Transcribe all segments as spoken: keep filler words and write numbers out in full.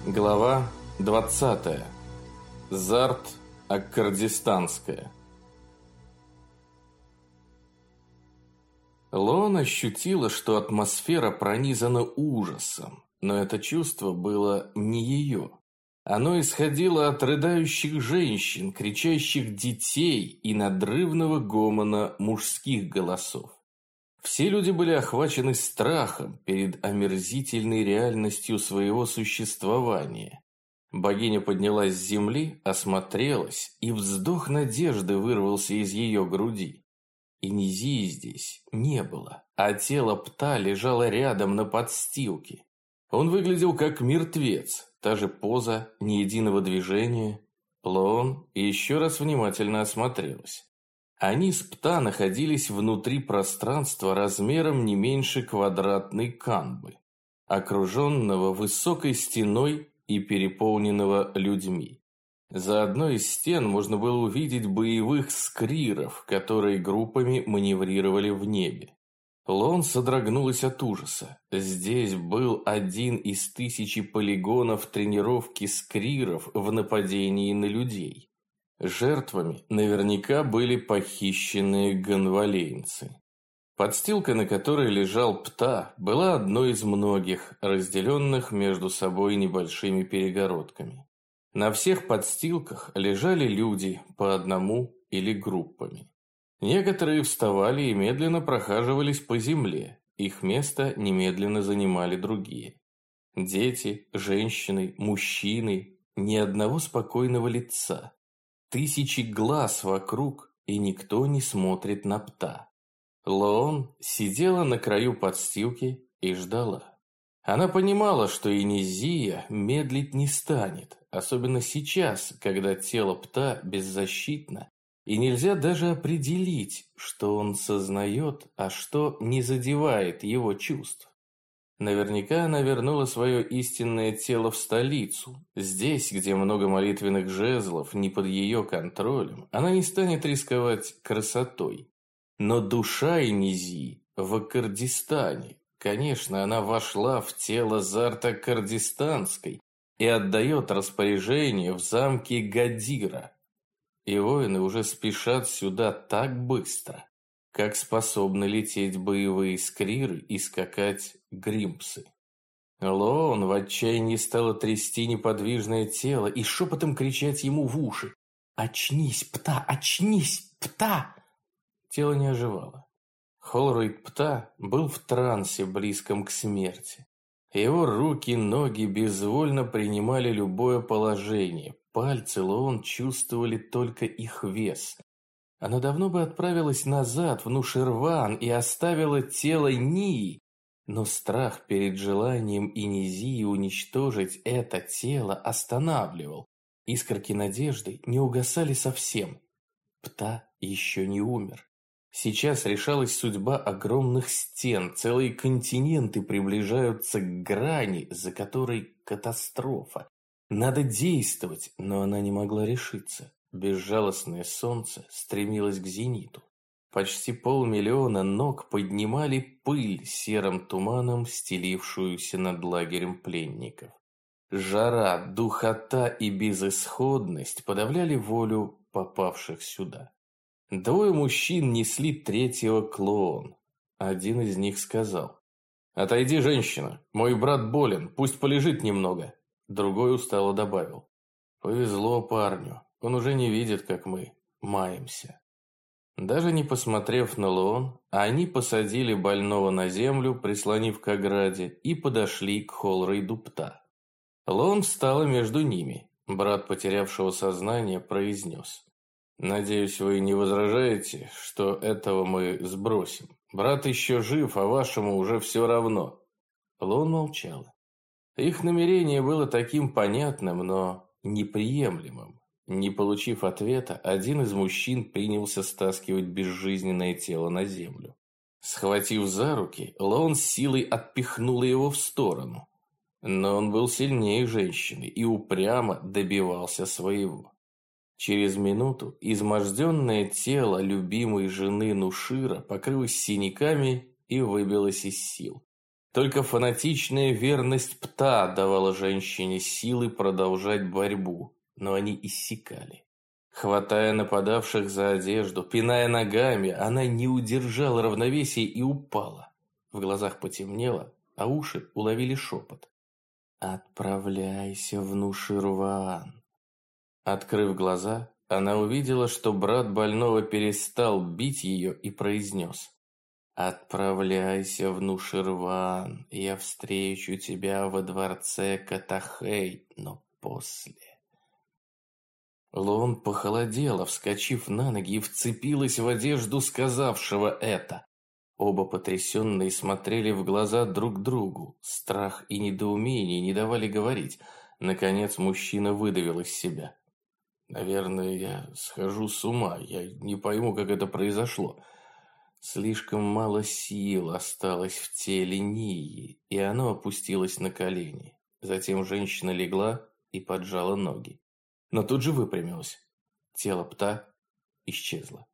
Глава двадцатая. Зарт Аккордистанская. Лоан ощутила, что атмосфера пронизана ужасом, но это чувство было не ее. Оно исходило от рыдающих женщин, кричащих детей и надрывного гомона мужских голосов. Все люди были охвачены страхом перед омерзительной реальностью своего существования. Богиня поднялась с земли, осмотрелась, и вздох надежды вырвался из ее груди. Инизии здесь не было, а тело Пта лежало рядом на подстилке. Он выглядел как мертвец, та же поза, ни единого движения. Лоан еще раз внимательно осмотрелась. Они с Пта находились внутри пространства размером не меньше квадратной канбы, окруженного высокой стеной и переполненного людьми. За одной из стен можно было увидеть боевых скриров, которые группами маневрировали в небе. Лоан содрогнулась от ужаса. Здесь был один из тысячи полигонов тренировки скриров в нападении на людей. Жертвами наверняка были похищенные гонвалейнцы. Подстилка, на которой лежал Пта, была одной из многих, разделенных между собой небольшими перегородками. На всех подстилках лежали люди по одному или группами. Некоторые вставали и медленно прохаживались по земле, их место немедленно занимали другие. Дети, женщины, мужчины, ни одного спокойного лица. Тысячи глаз вокруг, и никто не смотрит на Пта. Лоан сидела на краю подстилки и ждала. Она понимала, что Инизия медлить не станет, особенно сейчас, когда тело Пта беззащитно, и нельзя даже определить, что он сознает, а что не задевает его чувств. Наверняка она вернула свое истинное тело в столицу. Здесь, где много молитвенных жезлов, не под ее контролем, она не станет рисковать красотой. Но душа Инизии в Аккордистане. Конечно, она вошла в тело Зарта Аккордистанской и отдает распоряжение в замке Гадира. И воины уже спешат сюда так быстро, как способны лететь боевые скриры и скакать гримпсы. Лоан в отчаянии стала трясти неподвижное тело и шепотом кричать ему в уши: «Очнись, Пта! Очнись, Пта!» Тело не оживало. Холройд Пта был в трансе, близком к смерти. Его руки, ноги безвольно принимали любое положение. Пальцы Лоан чувствовали только их вес. Она давно бы отправилась назад в Нуширван и оставила тело Нии, но страх перед желанием Инизии уничтожить это тело останавливал. Искорки надежды не угасали совсем. Пта еще не умер. Сейчас решалась судьба огромных стен, целые континенты приближаются к грани, за которой катастрофа. Надо действовать, но она не могла решиться. Безжалостное солнце стремилось к зениту. Почти полмиллиона ног поднимали пыль серым туманом, стелившуюся над лагерем пленников. Жара, духота и безысходность подавляли волю попавших сюда. Двое мужчин несли третьего к Лоан. Один из них сказал: «Отойди, женщина, мой брат болен, пусть полежит немного». Другой устало добавил: «Повезло парню. Он уже не видит, как мы маемся». Даже не посмотрев на Лоан, они посадили больного на землю, прислонив к ограде, и подошли к Холройду Пта. Лоан встала между ними. Брат потерявшего сознание произнес: «Надеюсь, вы не возражаете, что этого мы сбросим. Брат еще жив, а вашему уже все равно». Лоан молчала. Их намерение было таким понятным, но неприемлемым. Не получив ответа, один из мужчин принялся стаскивать безжизненное тело на землю. Схватив за руки, Лоан силой отпихнула его в сторону. Но он был сильнее женщины и упрямо добивался своего. Через минуту изможденное тело любимой жены Нушира покрылось синяками и выбилось из сил. Только фанатичная верность Пта давала женщине силы продолжать борьбу, но они иссякали. Хватая нападавших за одежду, пиная ногами, она не удержала равновесия и упала. В глазах потемнело, а уши уловили шепот. «Отправляйся в Нуширван». Открыв глаза, она увидела, что брат больного перестал бить ее и произнес: «Отправляйся в Нуширван, я встречу тебя во дворце Катахей, но после». Лоон похолодела, вскочив на ноги, и вцепилась в одежду сказавшего это. Оба потрясенные смотрели в глаза друг другу. Страх и недоумение не давали говорить. Наконец мужчина выдавил из себя: «Наверное, я схожу с ума. Я не пойму, как это произошло». Слишком мало сил осталось в теле Нии, и оно опустилось на колени. Затем женщина легла и поджала ноги. Но тут же выпрямилась. Тело Пта исчезло.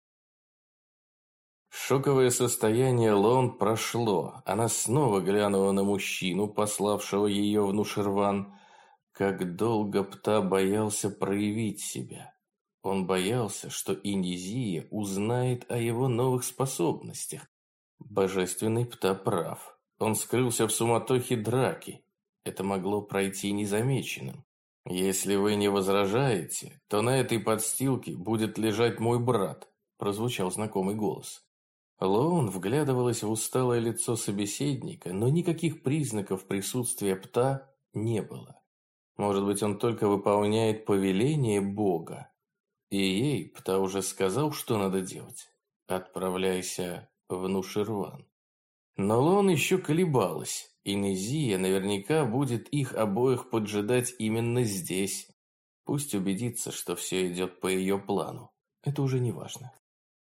Шоковое состояние Лоон прошло. Она снова глянула на мужчину, пославшего ее в Нуширван. Как долго Пта боялся проявить себя. Он боялся, что Инизия узнает о его новых способностях. Божественный Пта прав. Он скрылся в суматохе драки. Это могло пройти незамеченным. «Если вы не возражаете, то на этой подстилке будет лежать мой брат», прозвучал знакомый голос. Лоон вглядывалась в усталое лицо собеседника, но никаких признаков присутствия Пта не было. Может быть, он только выполняет повеление Бога. И ей Пта уже сказал, что надо делать. «Отправляйся в Нуширван». Но Лоон еще колебалась. Инезия наверняка будет их обоих поджидать именно здесь. Пусть убедится, что все идет по ее плану. Это уже не важно.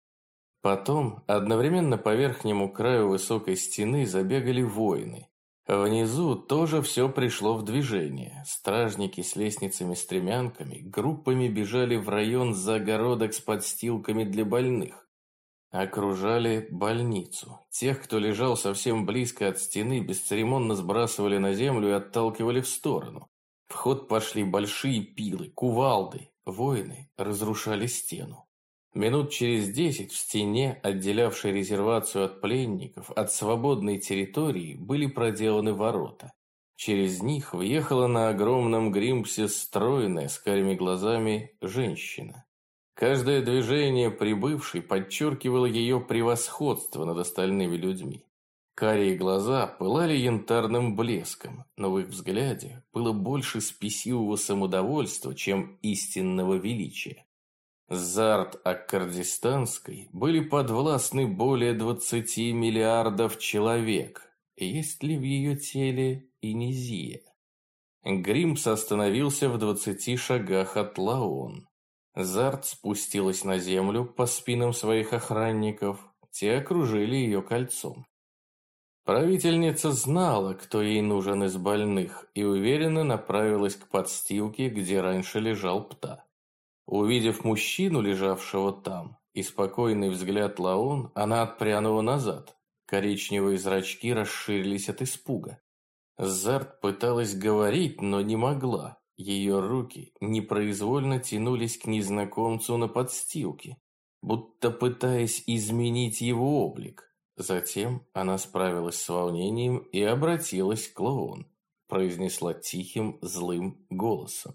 Потом одновременно по верхнему краю высокой стены забегали воины. Внизу тоже все пришло в движение. Стражники с лестницами-стремянками группами бежали в район загородок с подстилками для больных. Окружали больницу. Тех, кто лежал совсем близко от стены, бесцеремонно сбрасывали на землю и отталкивали в сторону. В ход пошли большие пилы, кувалды. Воины разрушали стену. Минут через десять в стене, отделявшей резервацию от пленников, от свободной территории, были проделаны ворота. Через них въехала на огромном гримпсе стройная, с карими глазами, женщина. Каждое движение прибывшей подчеркивало ее превосходство над остальными людьми. Карие глаза пылали янтарным блеском, но в их взгляде было больше спесивого самодовольства, чем истинного величия. Зарт Аккордистанской были подвластны более двадцати миллиардов человек. Есть ли в ее теле Инизия? Гримпс остановился в двадцати шагах от Лоон. Зарт спустилась на землю по спинам своих охранников. Те окружили ее кольцом. Правительница знала, кто ей нужен из больных, и уверенно направилась к подстилке, где раньше лежал Пта. Увидев мужчину, лежавшего там, и спокойный взгляд Лоон, она отпрянула назад. Коричневые зрачки расширились от испуга. Зарт пыталась говорить, но не могла. Ее руки непроизвольно тянулись к незнакомцу на подстилке, будто пытаясь изменить его облик. Затем она справилась с волнением и обратилась к Лоон, произнесла тихим, злым голосом: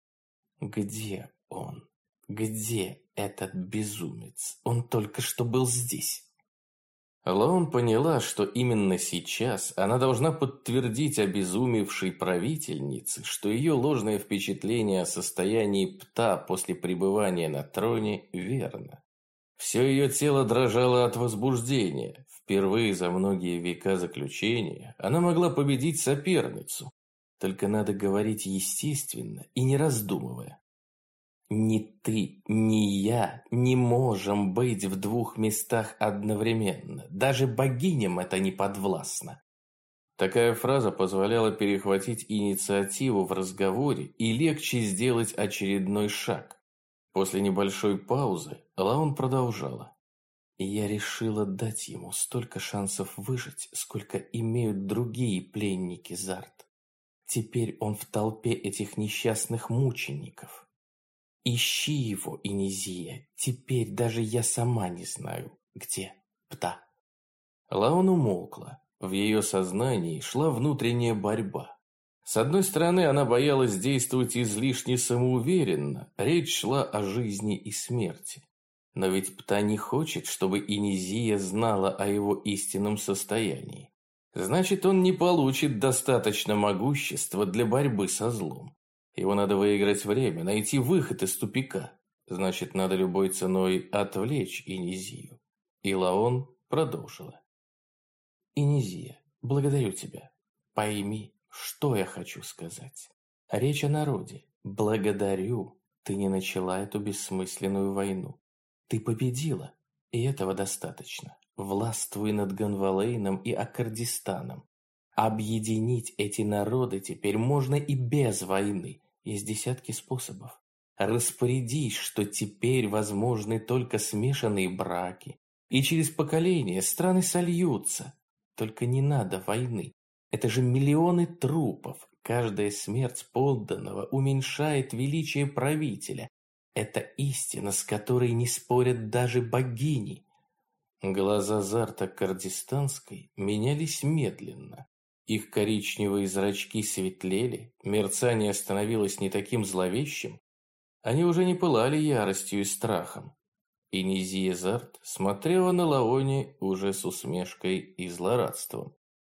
«Где он? Где этот безумец? Он только что был здесь». Лоон поняла, что именно сейчас она должна подтвердить обезумевшей правительнице, что ее ложное впечатление о состоянии Пта после пребывания на троне верно. Все ее тело дрожало от возбуждения. Впервые за многие века заключения она могла победить соперницу. Только надо говорить естественно и не раздумывая. Ни ты, ни я не можем быть в двух местах одновременно. Даже богиням это не подвластно. Такая фраза позволяла перехватить инициативу в разговоре и легче сделать очередной шаг. После небольшой паузы Лоон продолжала. Я решила дать ему столько шансов выжить, сколько имеют другие пленники Зарт. Теперь он в толпе этих несчастных мучеников. Ищи его, Инизия. Теперь даже я сама не знаю, где Пта. Лаон умолкла. В ее сознании шла внутренняя борьба. С одной стороны, она боялась действовать излишне самоуверенно. Речь шла о жизни и смерти. Но ведь Пта не хочет, чтобы Инизия знала о его истинном состоянии. Значит, он не получит достаточно могущества для борьбы со злом. Его надо выиграть время, найти выход из тупика. Значит, надо любой ценой отвлечь Инизию. И Лаон продолжила. Инизия, благодарю тебя. Пойми, что я хочу сказать. Речь о народе. Благодарю. Ты не начала эту бессмысленную войну. Ты победила, и этого достаточно. Властвуй над Ганвалейном и Аккордистаном. Объединить эти народы теперь можно и без войны. Есть десятки способов. Распорядись, что теперь возможны только смешанные браки. И через поколения страны сольются. Только не надо войны. Это же миллионы трупов. Каждая смерть подданного уменьшает величие правителя. Это истина, с которой не спорят даже богини. Глаза Зарта Кардистанской менялись медленно. Их коричневые зрачки светлели, мерцание становилось не таким зловещим. Они уже не пылали яростью и страхом. Инизия Зарт смотрела на Лаоне уже с усмешкой и злорадством.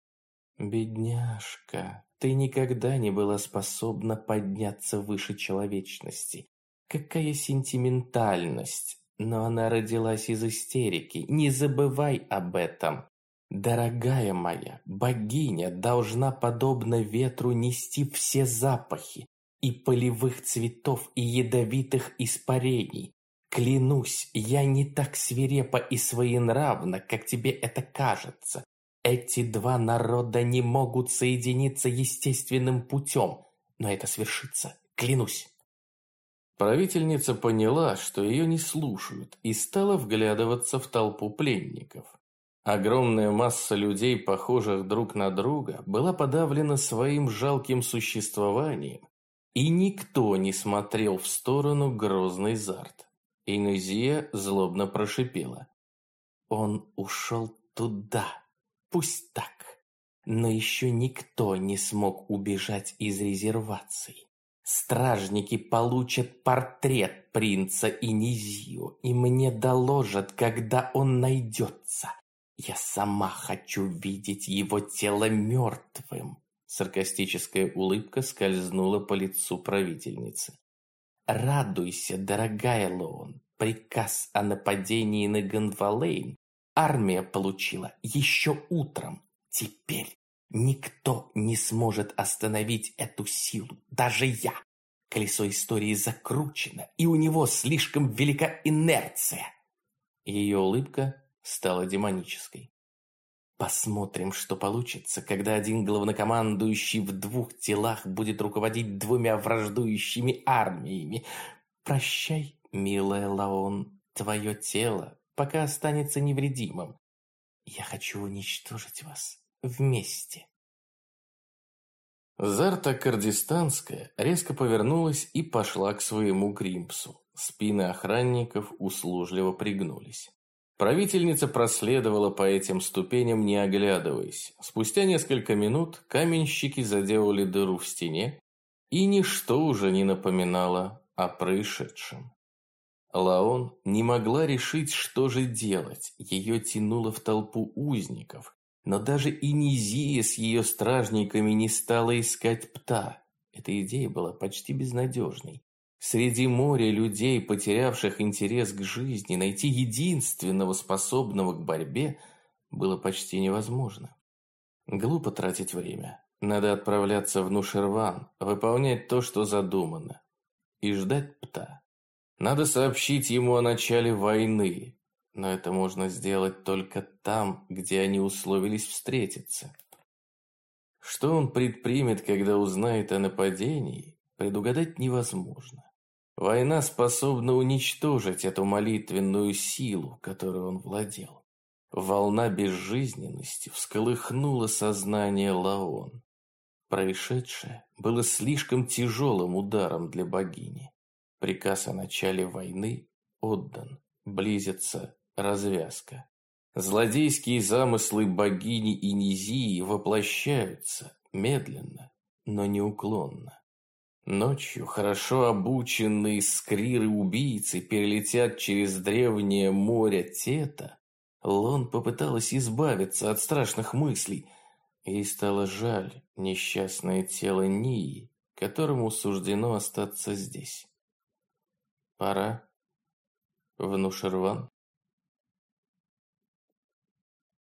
«Бедняжка, ты никогда не была способна подняться выше человечности. Какая сентиментальность! Но она родилась из истерики. Не забывай об этом. Дорогая моя, богиня должна, подобно ветру, нести все запахи и полевых цветов, и ядовитых испарений. Клянусь, я не так свирепа и своенравна, как тебе это кажется. Эти два народа не могут соединиться естественным путем, но это свершится, клянусь». Правительница поняла, что ее не слушают, и стала вглядываться в толпу пленников. Огромная масса людей, похожих друг на друга, была подавлена своим жалким существованием, и никто не смотрел в сторону грозный Зарт. Инизия злобно прошипела. «Он ушел туда. Пусть так. Но еще никто не смог убежать из резерваций. Стражники получат портрет принца Инизию, и мне доложат, когда он найдется. Я сама хочу видеть его тело мертвым». Саркастическая улыбка скользнула по лицу правительницы. «Радуйся, дорогая Лоун. Приказ о нападении на Ганвалейн армия получила еще утром. Теперь никто не сможет остановить эту силу, даже я. Колесо истории закручено, и у него слишком велика инерция». Ее улыбка стала демонической. «Посмотрим, что получится, когда один главнокомандующий в двух телах будет руководить двумя враждующими армиями. Прощай, милая Лаон, твое тело пока останется невредимым. Я хочу уничтожить вас вместе». Зарта Кардистанская резко повернулась и пошла к своему Гримпсу. Спины охранников услужливо пригнулись. Правительница проследовала по этим ступеням, не оглядываясь. Спустя несколько минут каменщики заделали дыру в стене, и ничто уже не напоминало о происшедшем. Лаон не могла решить, что же делать. Ее тянуло в толпу узников. Но даже Инизия с ее стражниками не стала искать Пта. Эта идея была почти безнадежной. Среди моря людей, потерявших интерес к жизни, найти единственного способного к борьбе было почти невозможно. Глупо тратить время. Надо отправляться в Нушерван, выполнять то, что задумано. И ждать Пта. Надо сообщить ему о начале войны. Но это можно сделать только там, где они условились встретиться. Что он предпримет, когда узнает о нападении, предугадать невозможно. Война способна уничтожить эту молитвенную силу, которой он владел. Волна безжизненности всколыхнула сознание Лаон. Происшедшее было слишком тяжелым ударом для богини. Приказ о начале войны отдан. Близится развязка. Злодейские замыслы богини Инизии воплощаются медленно, но неуклонно. Ночью хорошо обученные скриры-убийцы перелетят через древнее море Тета. Лон попыталась избавиться от страшных мыслей. Ей стало жаль несчастное тело Нии, которому суждено остаться здесь. Пора в Нушерван.